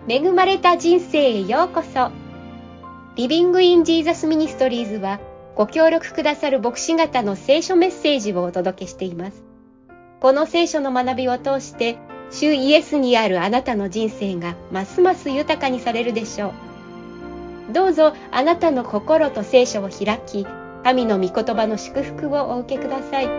恵まれた人生へようこそ。リビングインジーザスミニストリーズはご協力くださる牧師方の聖書メッセージをお届けしています。この聖書の学びを通して主イエスにあるあなたの人生がますます豊かにされるでしょう。どうぞあなたの心と聖書を開き、神の御言葉の祝福をお受けください。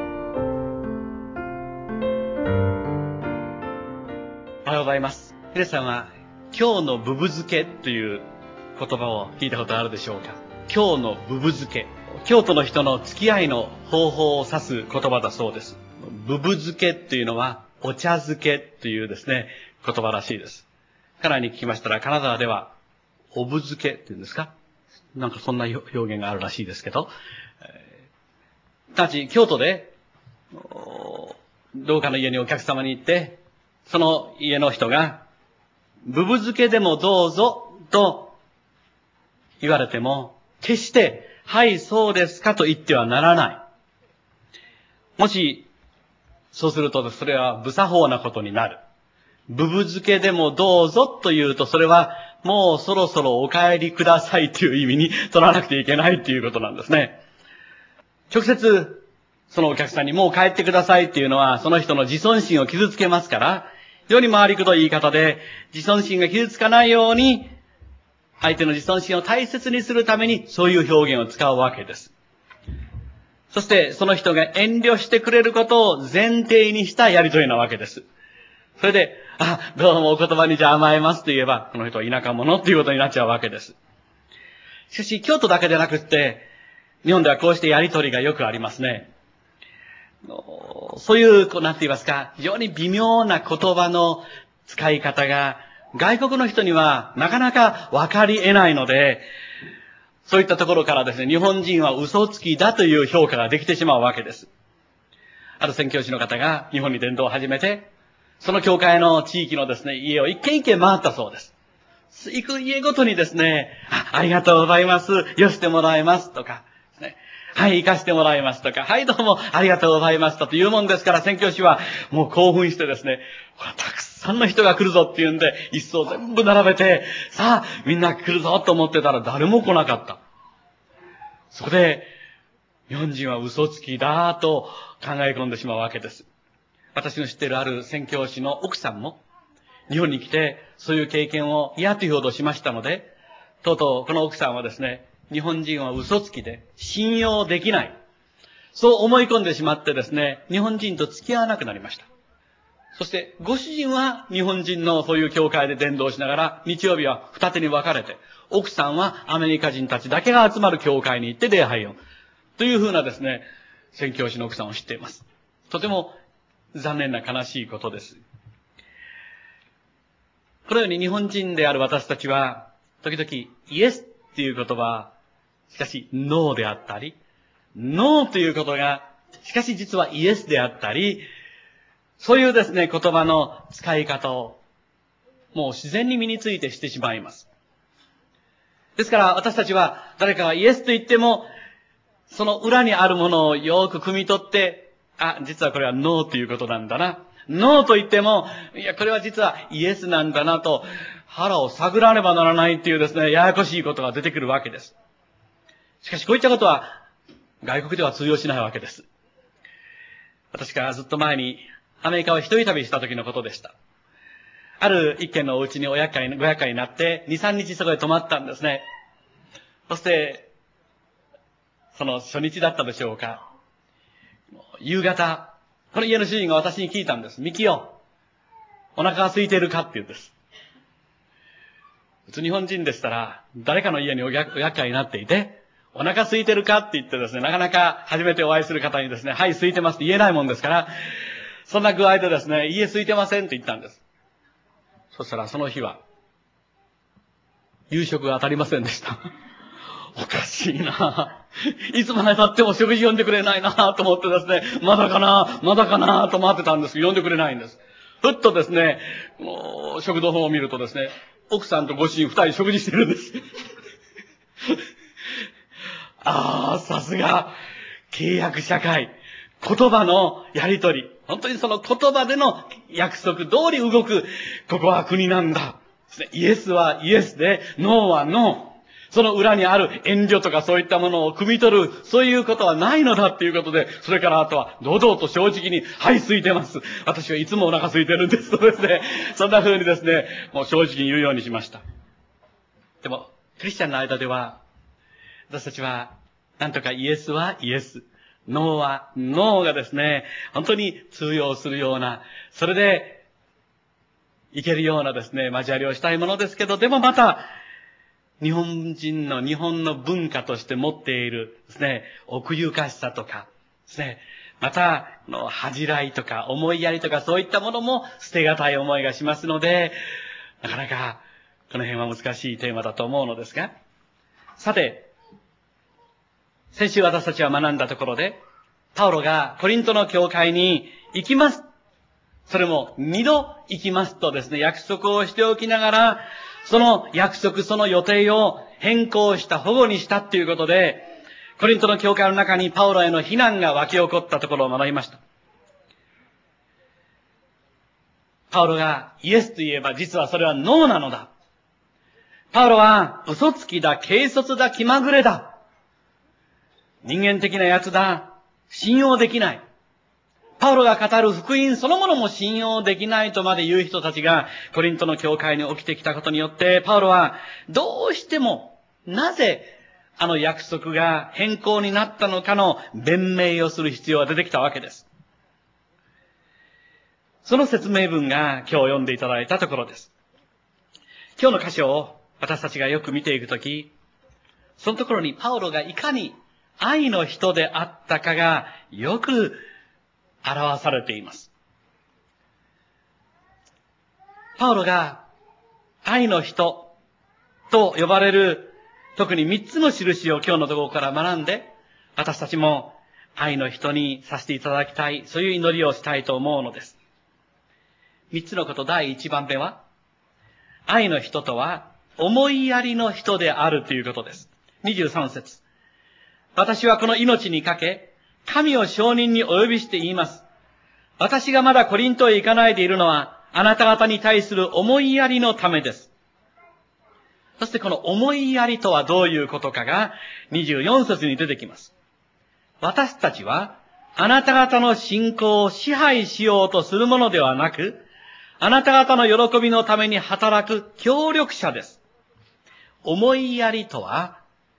おはようございます。皆さんは今日のブブ漬けという言葉を聞いたことあるでしょうか。今日のブブ漬け。京都の人の付き合いの方法を指す言葉だそうです。ブブ漬けというのはお茶漬けというですね、言葉らしいです。家内に聞きましたら、金沢ではおぶ漬けっていうんですか、なんかそんな表現があるらしいですけど、たち京都でどうかの家にお客様に行って、その家の人がブブ漬けでもどうぞと言われても、決してはいそうですかと言ってはならない。もしそうするとそれは不作法なことになる。ブブ漬けでもどうぞと言うと、それはもうそろそろお帰りくださいという意味に取らなくてはいけないということなんですね。直接そのお客さんにもう帰ってくださいっていうのは、その人の自尊心を傷つけますから、非常に回りくどい言い方で、自尊心が傷つかないように、相手の自尊心を大切にするために、そういう表現を使うわけです。そして、その人が遠慮してくれることを前提にしたやりとりなわけです。それで、どうもお言葉にじゃ甘えますと言えば、この人は田舎者っていうことになっちゃうわけです。しかし、京都だけでなくって、日本ではこうしてやりとりがよくありますね。そういう、なんて言いますか、非常に微妙な言葉の使い方が、外国の人にはなかなか分かり得ないので、そういったところからですね、日本人は嘘つきだという評価ができてしまうわけです。ある宣教師の方が日本に伝道を始めて、その教会の地域のですね、家を一軒一軒回ったそうです。行く家ごとにですね、ありがとうございます、よしてもらいますとか、はい、行かしてもらいますとか、はい、どうもありがとうございましたというもんですから、宣教師はもう興奮してですね、たくさんの人が来るぞっていうんで、一層全部並べて、さあ、みんな来るぞと思ってたら誰も来なかった。そこで、日本人は嘘つきだと考え込んでしまうわけです。私の知っているある宣教師の奥さんも、日本に来て、そういう経験を嫌というほどしましたので、とうとうこの奥さんはですね、日本人は嘘つきで信用できない。そう思い込んでしまってですね、日本人と付き合わなくなりました。そして、ご主人は日本人のそういう教会で伝道しながら、日曜日は二手に分かれて、奥さんはアメリカ人たちだけが集まる教会に行って礼拝を。というふうなですね、宣教師の奥さんを知っています。とても残念な悲しいことです。このように日本人である私たちは、時々イエスっていう言葉、しかしノーであったり、ノーということが、しかし実はイエスであったり、そういうですね、言葉の使い方を、もう自然に身についてしてしまいます。ですから私たちは誰かがイエスと言っても、その裏にあるものをよく汲み取って、実はこれはノーということなんだな。ノーと言っても、いや、これは実はイエスなんだなと、腹を探らねばならないっていうですね、ややこしいことが出てくるわけです。しかしこういったことは、外国では通用しないわけです。私がずっと前にアメリカを一人旅した時のことでした。ある一軒のお家にご厄介になって、2、3日そこで泊まったんですね。そして、その初日だったでしょうか。夕方、この家の主人が私に聞いたんです。ミキよ、お腹が空いているかって言うんです。普通日本人でしたら、誰かの家にお厄介になっていて、お腹空いてるかって言ってですね、なかなか初めてお会いする方にですね、はい、空いてますって言えないもんですから、そんな具合でですね、家空いてませんって言ったんです。そしたらその日は、夕食が当たりませんでした。おかしいな。いつまで経っても食事呼んでくれないなと思ってですね、まだかなと待ってたんですけど、呼んでくれないんです。ふっとですね、食堂の方を見るとですね、奥さんとご主人二人食事してるんです。さすが、契約社会。言葉のやりとり。本当にその言葉での約束通り動く、ここは国なんだ。 イエスはイエスで、ノーはノー。その裏にある遠慮とかそういったものを汲み取る、そういうことはないのだっていうことで、それからあとは堂々と正直に、はい、空いてます。私はいつもお腹空いてるんですとですね、そんな風にですね、もう正直に言うようにしました。でも、クリスチャンの間では、私たちは、なんとかイエスはイエス、ノーはノーがですね、本当に通用するような、それで、いけるようなですね、交わりをしたいものですけど、でもまた、日本の文化として持っているですね、奥ゆかしさとかですね、また、恥じらいとか思いやりとかそういったものも捨てがたい思いがしますので、なかなかこの辺は難しいテーマだと思うのですが、さて、先週私たちは学んだところで、パウロがコリントの教会に行きます。それも2度行きますとですね、約束をしておきながら、その約束、その予定を変更した、保護にしたっていうことで、コリントの教会の中にパウロへの非難が湧き起こったところを学びました。パウロがイエスと言えば実はそれはノーなのだ。パウロは嘘つきだ、軽率だ、気まぐれだ。人間的なやつだ。信用できない。パウロが語る福音そのものも信用できないとまで言う人たちがコリントの教会に起きてきたことによって、パウロはどうしてもなぜあの約束が変更になったのかの弁明をする必要が出てきたわけです。その説明文が今日読んでいただいたところです。今日の箇所を私たちがよく見ていくとき、そのところにパウロがいかに愛の人であったかがよく表されています。パウロが愛の人と呼ばれる特に3つの印を今日のところから学んで、私たちも愛の人にさせていただきたい、そういう祈りをしたいと思うのです。3つのこと、第1番目は、愛の人とは思いやりの人であるということです。23節。私はこの命にかけ、神を証人にお呼びして言います。私がまだコリントへ行かないでいるのは、あなた方に対する思いやりのためです。そしてこの思いやりとはどういうことかが24節に出てきます。私たちは、あなた方の信仰を支配しようとするものではなく、あなた方の喜びのために働く協力者です。思いやりとは、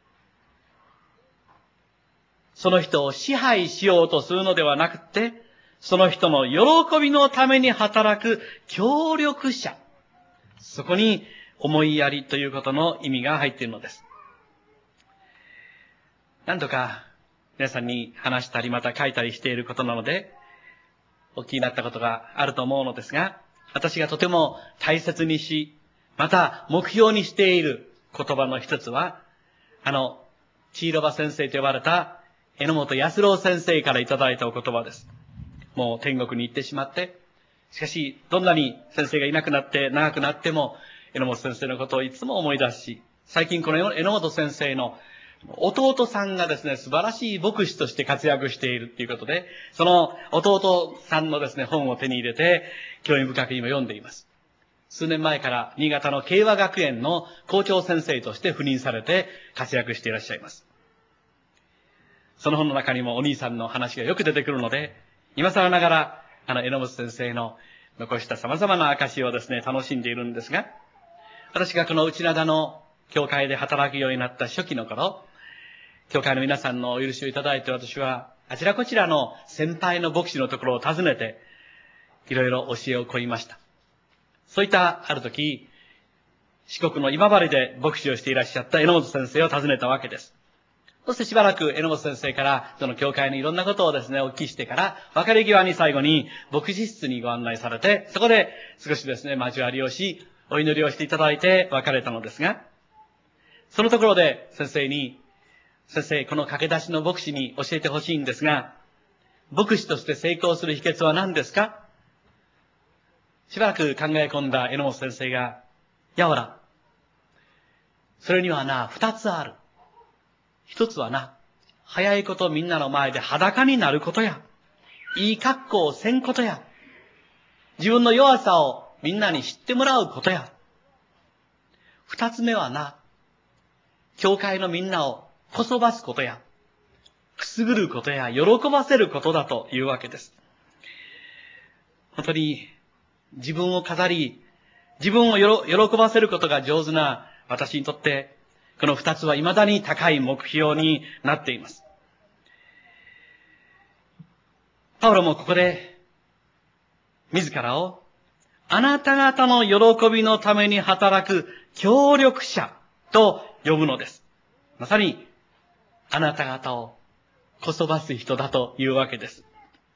その人を支配しようとするのではなくて、その人の喜びのために働く協力者。そこに思いやりということの意味が入っているのです。何度か皆さんに話したりまた書いたりしていることなので、お気になったことがあると思うのですが、私がとても大切にし、また目標にしている言葉の一つは、チーロバ先生と呼ばれた榎本康郎先生からいただいたお言葉です。もう天国に行ってしまって、しかしどんなに先生がいなくなって長くなっても、榎本先生のことをいつも思い出し、最近この榎本先生の弟さんがですね、素晴らしい牧師として活躍しているということで、その弟さんのですね、本を手に入れて、興味深く今読んでいます。数年前から新潟の慶和学園の校長先生として赴任されて活躍していらっしゃいます。その本の中にもお兄さんの話がよく出てくるので、今更ながら、榎本先生の残した様々な証をですね、楽しんでいるんですが、私がこの内灘の教会で働くようになった初期の頃、教会の皆さんのお許しをいただいて私は、あちらこちらの先輩の牧師のところを訪ねて、いろいろ教えを請いました。そういったある時、四国の今治で牧師をしていらっしゃった榎本先生を訪ねたわけです。そしてしばらく榎本先生からその教会のいろんなことをですね、お聞きしてから、別れ際に最後に牧師室にご案内されて、そこで少しですね、交わりをし、お祈りをしていただいて別れたのですが、そのところで先生に、先生、この駆け出しの牧師に教えてほしいんですが、牧師として成功する秘訣は何ですか？しばらく考え込んだ榎本先生が、やおら、それにはな、二つある。一つはな、早いことみんなの前で裸になることや、いい格好をせんことや、自分の弱さをみんなに知ってもらうことや。 二つ目はな、教会のみんなをこそばすことや、くすぐることや、喜ばせることだというわけです。本当に自分を飾り、自分を喜ばせることが上手な私にとって、この二つは未だに高い目標になっています。パウロもここで、自らを、あなた方の喜びのために働く協力者と呼ぶのです。まさに、あなた方をこそばす人だというわけです。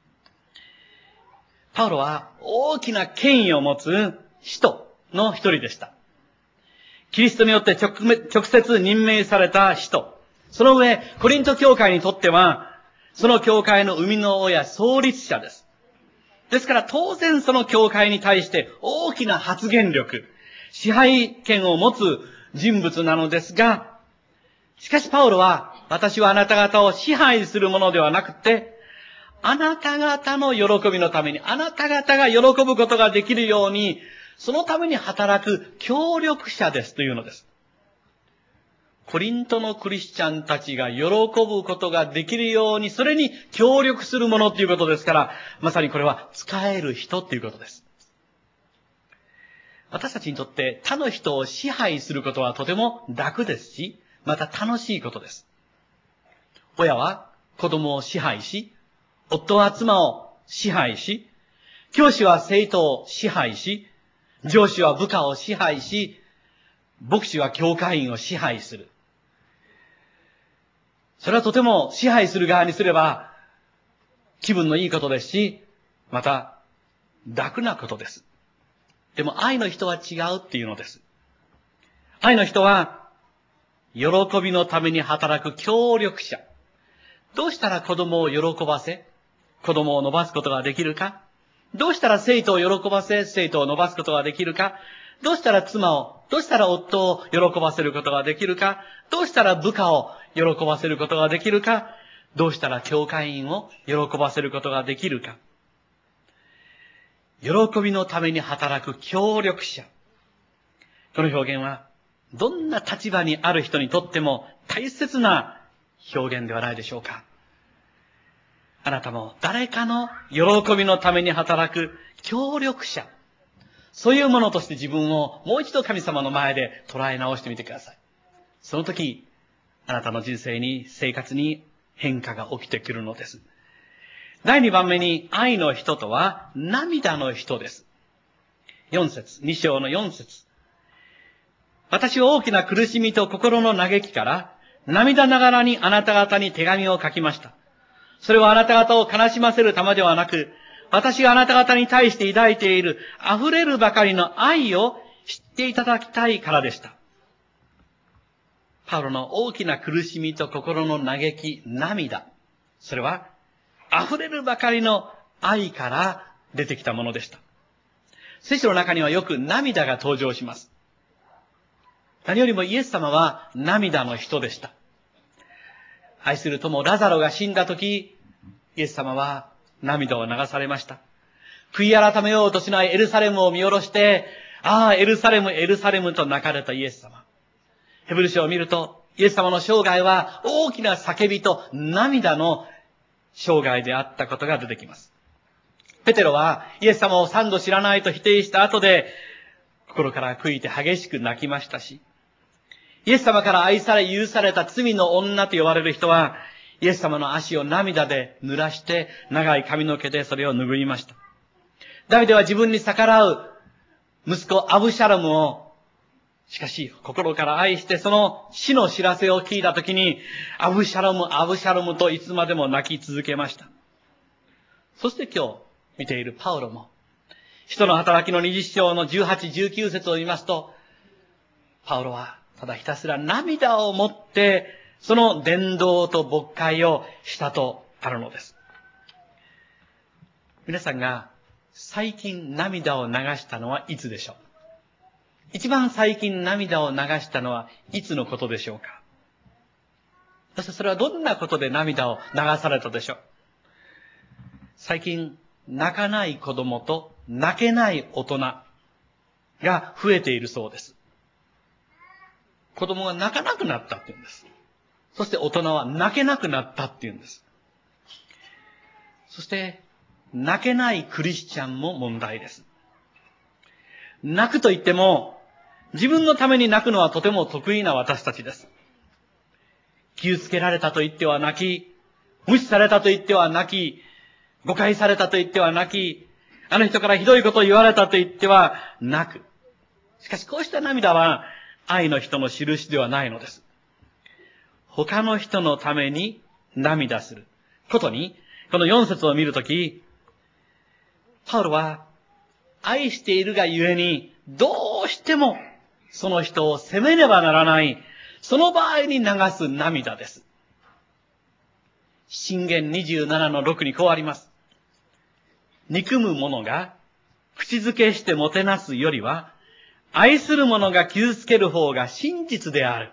パウロは大きな権威を持つ使徒の一人でした。キリストによって直接任命された使徒。その上、コリント教会にとっては、その教会の生みの親、創立者です。ですから当然その教会に対して大きな発言力、支配権を持つ人物なのですが、しかしパウロは、私はあなた方を支配するものではなくて、あなた方の喜びのために、あなた方が喜ぶことができるように、そのために働く協力者ですというのです。コリントのクリスチャンたちが喜ぶことができるように、それに協力するものということですから、まさにこれは使える人ということです。私たちにとって他の人を支配することはとても楽ですし、また楽しいことです。親は子供を支配し、夫は妻を支配し、教師は生徒を支配し、上司は部下を支配し、牧師は教会員を支配する。それはとても支配する側にすれば気分のいいことですし、また楽なことです。でも愛の人は違うっていうのです。愛の人は喜びのために働く協力者。どうしたら子供を喜ばせ、子供を伸ばすことができるか？どうしたら生徒を喜ばせ、生徒を伸ばすことができるか？どうしたらどうしたら夫を喜ばせることができるか？どうしたら部下を喜ばせることができるか？どうしたら教会員を喜ばせることができるか？喜びのために働く協力者。この表現は、どんな立場にある人にとっても大切な表現ではないでしょうか。あなたも誰かの喜びのために働く協力者。そういうものとして自分をもう一度神様の前で捉え直してみてください。その時、あなたの人生に、生活に変化が起きてくるのです。第2番目に、愛の人とは涙の人です。2章の4節。私は大きな苦しみと心の嘆きから、涙ながらにあなた方に手紙を書きました。それはあなた方を悲しませるためではなく、私があなた方に対して抱いている溢れるばかりの愛を知っていただきたいからでした。パウロの大きな苦しみと心の嘆き、涙。それは溢れるばかりの愛から出てきたものでした。聖書の中にはよく涙が登場します。何よりもイエス様は涙の人でした。愛する友ラザロが死んだ時、イエス様は涙を流されました。悔い改めようとしないエルサレムを見下ろして、ああ、エルサレム、エルサレムと泣かれたイエス様。ヘブル書を見ると、イエス様の生涯は大きな叫びと涙の生涯であったことが出てきます。ペテロはイエス様を3度知らないと否定した後で、心から悔いて激しく泣きましたし、イエス様から愛され許された罪の女と呼ばれる人は、イエス様の足を涙で濡らして、長い髪の毛でそれを拭いました。ダビデは自分に逆らう息子アブシャロムを、しかし心から愛してその死の知らせを聞いたときに、アブシャロム、アブシャロムといつまでも泣き続けました。そして今日見ているパウロも、使徒の働きの20章の18、19節を見ますと、パウロはただひたすら涙を持って、その伝道と牧会をしたとあるのです。皆さんが最近涙を流したのはいつでしょう？一番最近涙を流したのはいつのことでしょうか？そしてそれはどんなことで涙を流されたでしょう？最近泣かない子供と泣けない大人が増えているそうです。 子供が泣かなくなったって言うんです。そして大人は泣けなくなったって言うんです。そして、泣けないクリスチャンも問題です。泣くと言っても、自分のために泣くのはとても得意な私たちです。傷つけられたと言っては泣き、無視されたと言っては泣き、誤解されたと言っては泣き、あの人からひどいことを言われたと言っては泣く。しかしこうした涙は愛の人の印ではないのです。他の人のために涙することに、この4節を見るとき、パウロは愛しているがゆえにどうしてもその人を責めねばならない、その場合に流す涙です。箴言27の6にこうあります。憎む者が口づけしてもてなすよりは、愛する者が傷つける方が真実である。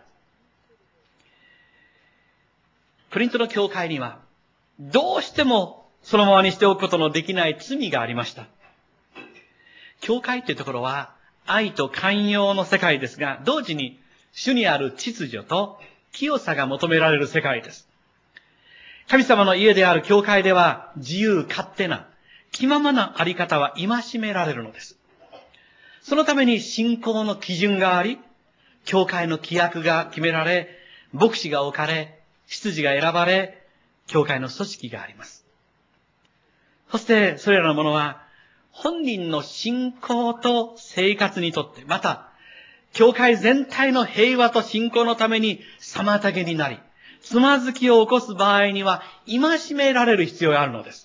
コリントの教会には、どうしてもそのままにしておくことのできない罪がありました。教会というところは、愛と寛容の世界ですが、同時に主にある秩序と清さが求められる世界です。神様の家である教会では、自由勝手な、気ままなあり方は戒められるのです。そのために信仰の基準があり、教会の規約が決められ、牧師が置かれ、執事が選ばれ、教会の組織があります。そしてそれらのものは、本人の信仰と生活にとって、また、教会全体の平和と信仰のために妨げになり、つまずきを起こす場合には、戒められる必要があるのです。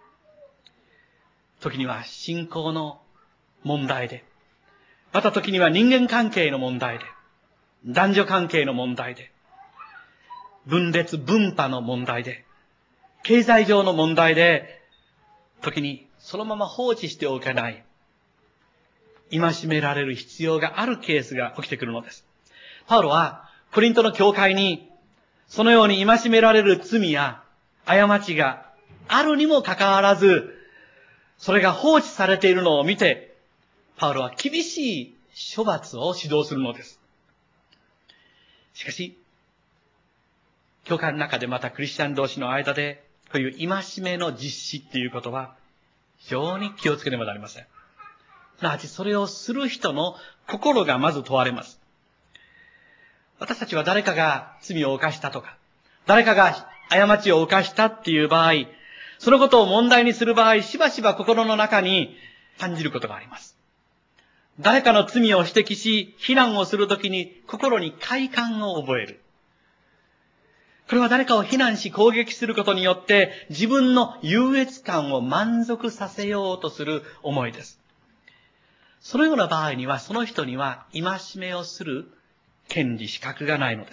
時には信仰の問題で、また時には人間関係の問題で、男女関係の問題で、分裂分派の問題で、経済上の問題で、時にそのまま放置しておけない、戒められる必要があるケースが起きてくるのです。パウロはコリントの教会にそのように戒められる罪や過ちがあるにもかかわらず、それが放置されているのを見て、パウロは厳しい処罰を指導するのです。しかし、教会の中でまたクリスチャン同士の間で、こういう戒めの実施っていうことは、非常に気をつけねばなりません。すなわちそれをする人の心がまず問われます。私たちは誰かが罪を犯したとか、誰かが過ちを犯したっていう場合、そのことを問題にする場合、しばしば心の中に感じることがあります。誰かの罪を指摘し、非難をするときに心に快感を覚える。これは誰かを非難し攻撃することによって自分の優越感を満足させようとする思いです。そのような場合には、その人には戒めをする権利資格がないのです。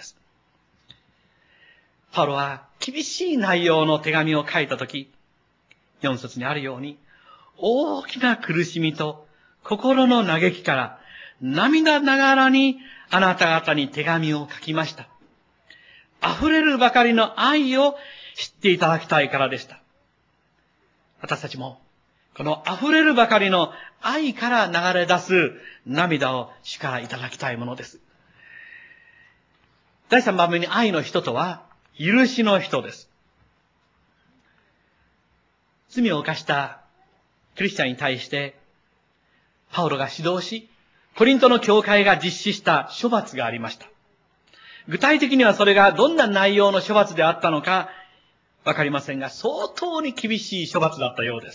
パウロは厳しい内容の手紙を書いたとき、4節にあるように、大きな苦しみと心の嘆きから涙ながらにあなた方に手紙を書きました。溢れるばかりの愛を知っていただきたいからでした。私たちもこの溢れるばかりの愛から流れ出す涙を主からいただきたいものです。第3番目に愛の人とは許しの人です。罪を犯したクリスチャンに対してパウロが指導し、コリントの教会が実施した処罰がありました。具体的にはそれがどんな内容の処罰であったのかわかりませんが、相当に厳しい処罰だったようです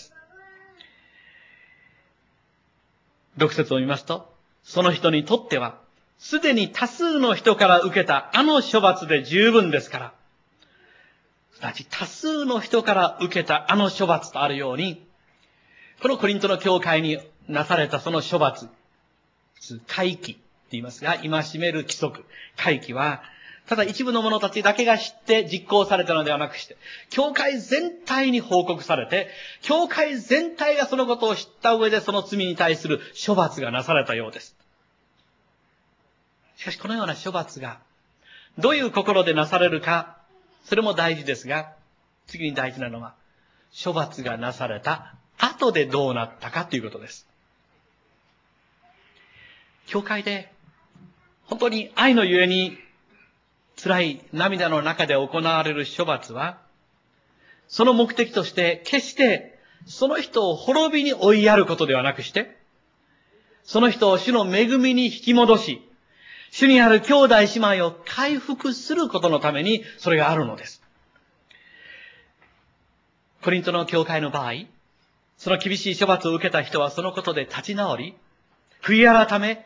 。6節を見ますと、その人にとっては、すでに多数の人から受けたあの処罰で十分ですから、すなわち多数の人から受けたあの処罰とあるように、このコリントの教会になされたその処罰、戒期って言いますが、戒める規則、戒期は、ただ一部の者たちだけが知って実行されたのではなくして、教会全体に報告されて、教会全体がそのことを知った上でその罪に対する処罰がなされたようです。しかしこのような処罰が、どういう心でなされるか、それも大事ですが、次に大事なのは、処罰がなされた後でどうなったかということです。教会で本当に愛のゆえに辛い涙の中で行われる処罰は、その目的として決してその人を滅びに追いやることではなくして、その人を主の恵みに引き戻し、主にある兄弟姉妹を回復することのためにそれがあるのです。コリントの教会の場合、その厳しい処罰を受けた人はそのことで立ち直り、悔い改め、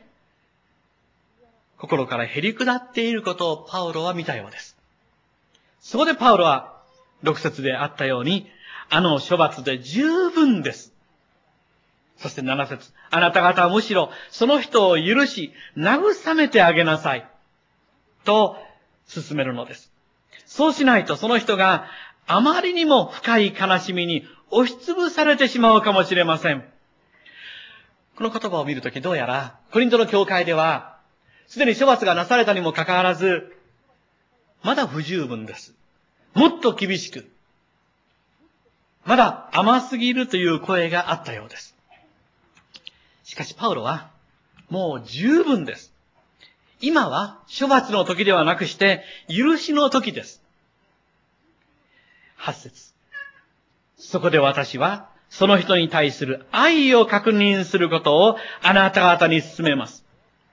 心からへり下っていることをパウロは見たようです。そこでパウロは6節であったように、あの処罰で十分です。そして7節、あなた方はむしろその人を許し、慰めてあげなさい。と進めるのです。そうしないとその人があまりにも深い悲しみに押しつぶされてしまうかもしれません。この言葉を見るときどうやら、コリントの教会では、すでに処罰がなされたにもかかわらず、まだ不十分です。もっと厳しく、まだ甘すぎるという声があったようです。しかしパウロは、もう十分です。今は処罰の時ではなくして、許しの時です。8節。そこで私は、その人に対する愛を確認することをあなた方に勧めます。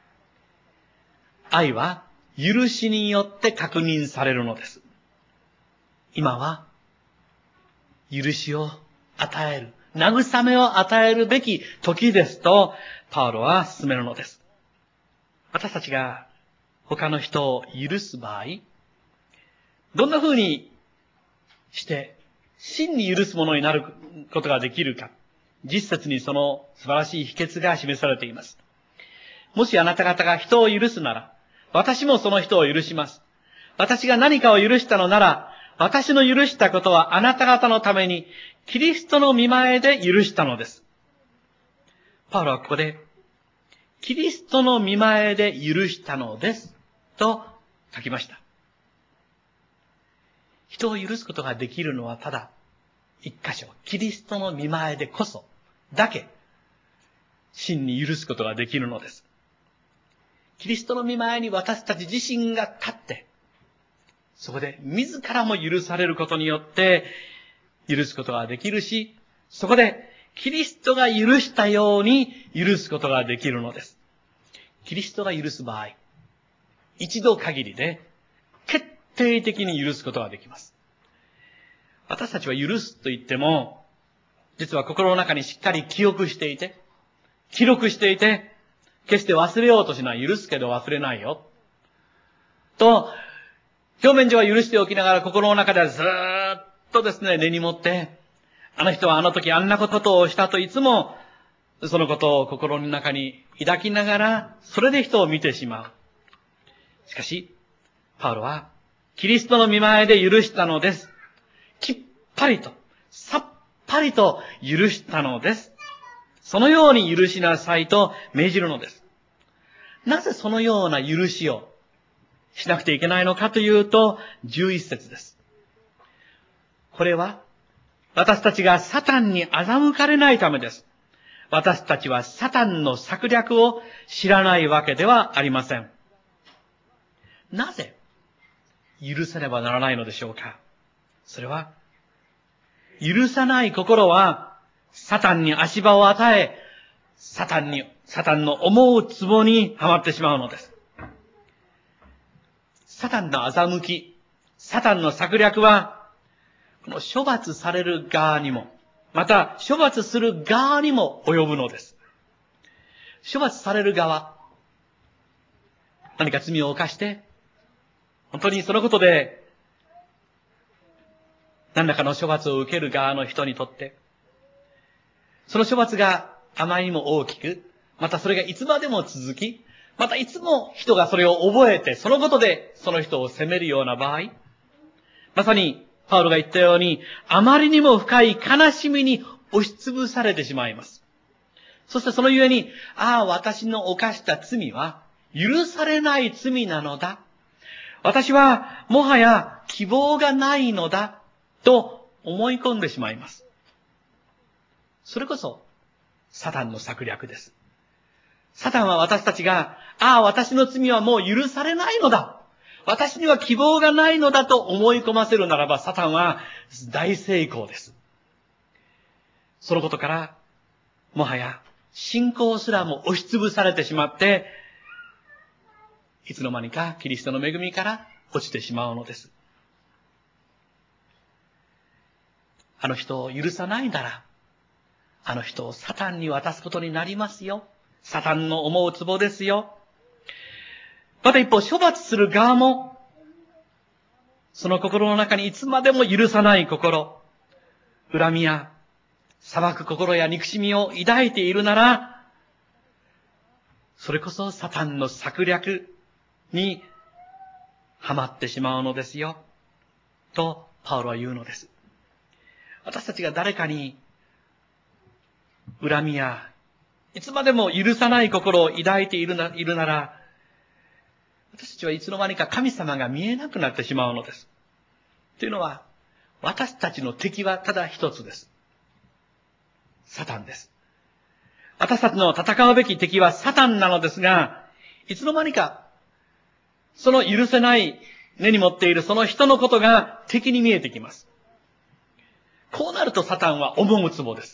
愛は、許しによって確認されるのです。今は、許しを与える、慰めを与えるべき時ですと、パウロは勧めるのです。私たちが他の人を許す場合、どんな風にして、真に許すものになることができるか、実節にその素晴らしい秘訣が示されています。もしあなた方が人を許すなら、私もその人を許します。私が何かを許したのなら、私の許したことはあなた方のために、キリストの御前で許したのです。パウロはここで、キリストの御前で許したのです。と書きました。人を許すことができるのはただ、一箇所、キリストの御前でこそ、だけ、真に許すことができるのです。キリストの御前に私たち自身が立って、そこで自らも許されることによって、許すことができるし、そこでキリストが許したように許すことができるのです。キリストが許す場合、一度限りで決定的に許すことができます。私たちは許すと言っても、実は心の中にしっかり記憶していて、記録していて、決して忘れようとしない。許すけど忘れないよ。と、表面上は許しておきながら心の中ではずーっとですね、根に持って、あの人はあの時あんなことをしたといつも、そのことを心の中に抱きながら、それで人を見てしまう。しかし、パウロは、キリストの御前で許したのです。きっぱりと、さっぱりと許したのです。そのように許しなさいと命じるのです。なぜそのような許しをしなくてはいけないのかというと、11節です。これは、私たちがサタンに欺かれないためです。私たちはサタンの策略を知らないわけではありません。なぜ、許さねばならないのでしょうか。それは、許さない心は、サタンに足場を与え、サタンの思う壺にはまってしまうのです。サタンの欺き、サタンの策略は、この処罰される側にも、また処罰する側にも及ぶのです。処罰される側、何か罪を犯して、本当にそのことで、何らかの処罰を受ける側の人にとって、その処罰があまりにも大きく、またそれがいつまでも続き、またいつも人がそれを覚えて、そのことでその人を責めるような場合、まさにパウロが言ったように、あまりにも深い悲しみに押しつぶされてしまいます。そしてそのゆえに、私の犯した罪は許されない罪なのだ。私はもはや希望がないのだと思い込んでしまいます。それこそサタンの策略です。 サタンは私たちが、私の罪はもう許されないのだ。私には希望がないのだと思い込ませるならば、サタンは大成功です。そのことから、もはや信仰すらも押しつぶされてしまって、いつの間にかキリストの恵みから落ちてしまうのです。あの人を許さないなら、あの人をサタンに渡すことになりますよ。サタンの思う壺ですよ。また一方、処罰する側も、その心の中にいつまでも許さない心、恨みや裁く心や憎しみを抱いているなら、それこそサタンの策略にはまってしまうのですよ。と、パウロは言うのです。私たちが誰かに恨みやいつまでも許さない心を抱いているなら、私たちはいつの間にか神様が見えなくなってしまうのです。というのは、私たちの敵はただ一つです。サタンです。私たちの戦うべき敵はサタンなのですが、いつの間にか、その許せない根に持っているその人のことが敵に見えてきます。こうなるとサタンは思う壺です。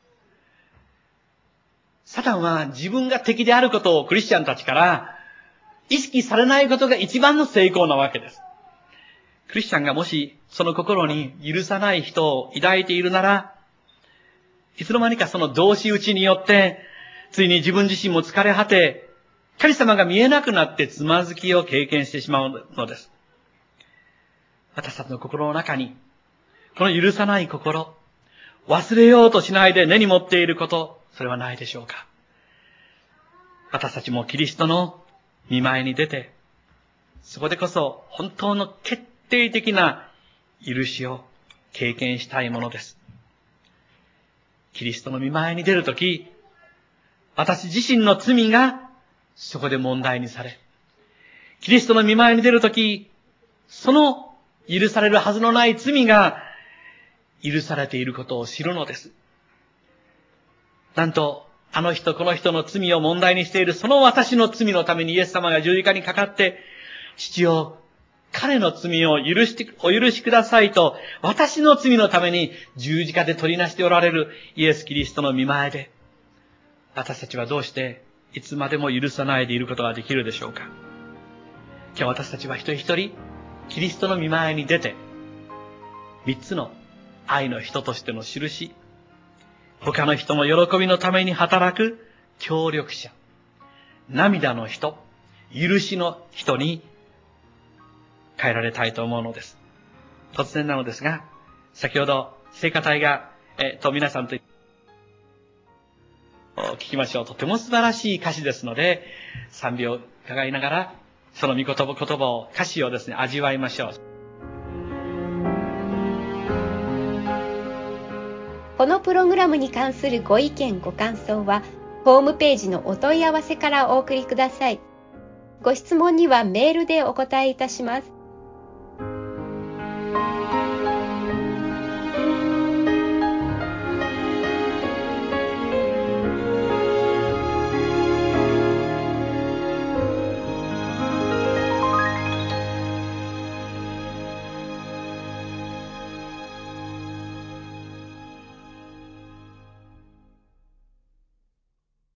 サタンは自分が敵であることをクリスチャンたちから意識されないことが一番の成功なわけです。クリスチャンがもしその心に許さない人を抱いているなら、いつの間にかその同士討ちによって、ついに自分自身も疲れ果て、神様が見えなくなってつまずきを経験してしまうのです。私たちの心の中に、この許さない心、忘れようとしないで根に持っていること、それはないでしょうか。私たちもキリストの御前に出て、そこでこそ本当の決定的な許しを経験したいものです。キリストの御前に出るとき、私自身の罪がそこで問題にされ、キリストの御前に出るとき、その許されるはずのない罪が許されていることを知るのです。なんと、あの人この人の罪を問題にしているその私の罪のためにイエス様が十字架にかかって、父よ、彼の罪をお許しくださいと、私の罪のために十字架で取りなしておられるイエス・キリストの御前で、私たちはどうしていつまでも許さないでいることができるでしょうか。今日私たちは一人一人、キリストの御前に出て、三つの愛の人としての印、他の人の喜びのために働く協力者、涙の人、許しの人に変えられたいと思うのです。突然なのですが、先ほど聖歌隊が、皆さんと聞きましょう。とても素晴らしい歌詞ですので、賛美を伺いながら、その言葉を、歌詞をですね、味わいましょう。 このプログラムに関するご意見ご感想はホームページのお問い合わせからお送りください。ご質問にはメールでお答えいたします。